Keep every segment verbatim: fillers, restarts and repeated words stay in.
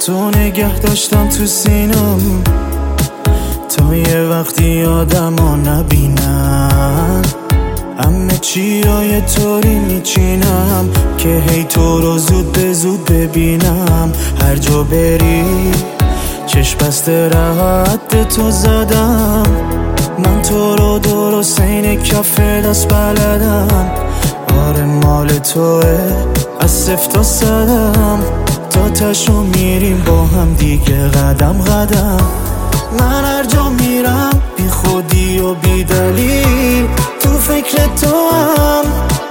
تو نگه داشتم تو سینم تا یه وقتی آدمو نبینم. همه چی ها یه طوری میچینم که هی تو رو زود به زود ببینم. هر جا بری چشم بسته راحت تو زدم. من تو رو درست این کف دست بلدم. آره مال توه از صفر تا صدم. تا تشو میریم با هم دیگه قدم قدم. من هر جا میرم بی خودی و بی دلیل تو فکر تو هم.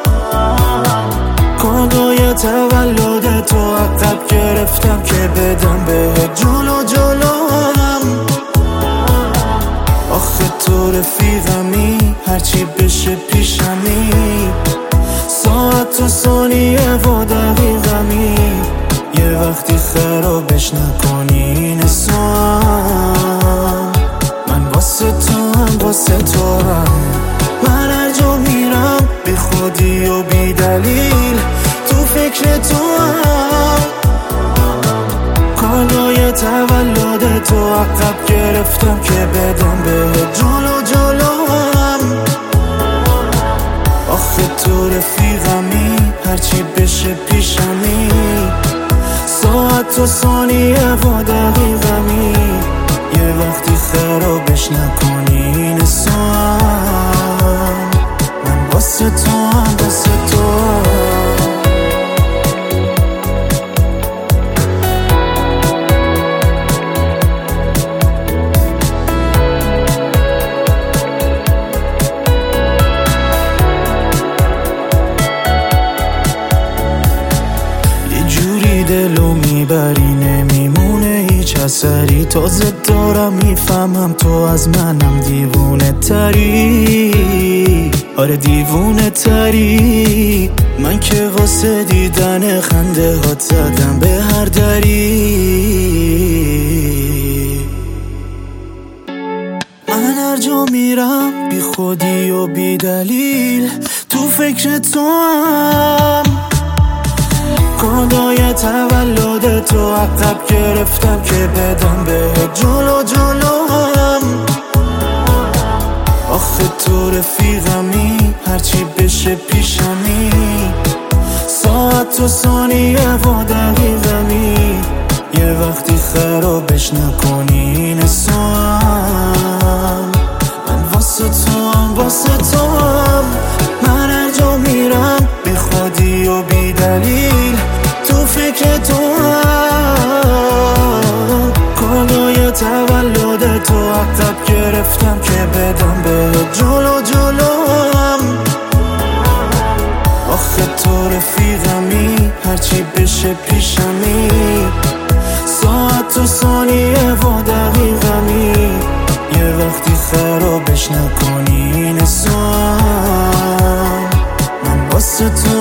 کارگاه تولد تو عقب گرفتم که بدم به جلو جلو هم. آخه تو رفیقمی هرچی بشه پیشمی. ساعت و ثانیه و دقیقمی. یه وقتی خرابش نکنی این سوام. من واسه تو هم واسه تو هم. من هر جا میرم بی خودی و بی دلیل تو فکر تو هم. کارگاه تولد تو عقب گرفتم که بدم به جلو جلو هم. آخه تو رفیقمی هرچی بشه پیشمی. ساعت و ثانیه و دقیقمی. یه وقتی خرابش نکنی این سوام. من واسه تو هم واسه تو هم. دلو میبری نمیمونه هیچ اثری. تازه دارم میفهمم تو از منم دیوونه تری. آره دیوونه تری. من که واسه دیدن خنده هات زدم به هر دری. من هر جا میرم بی خودی و بی دلیل تو فکر تو هم. کارگاه تولد تو عقب گرفتم که بدم به جلو جلو هم. آخه تو رفیقمی هرچی بشه پیشمی. ساعت و ثانیه و دقیقمی. یه وقتی خرابش نکنی این سوام. من واسه تو هم واسه تو هم. من هر جا میرم بی خودی و بی دلیل تو فکر تو هم. کارگاه تولد تو عقب گرفتم که بدم به جلو جلو هم. آخه تو رفیقمی هرچی بشه پیشمی. ساعت و ثانیه و دقیقمی. یه وقتی خرابش نکنی این سوام. من واسه تو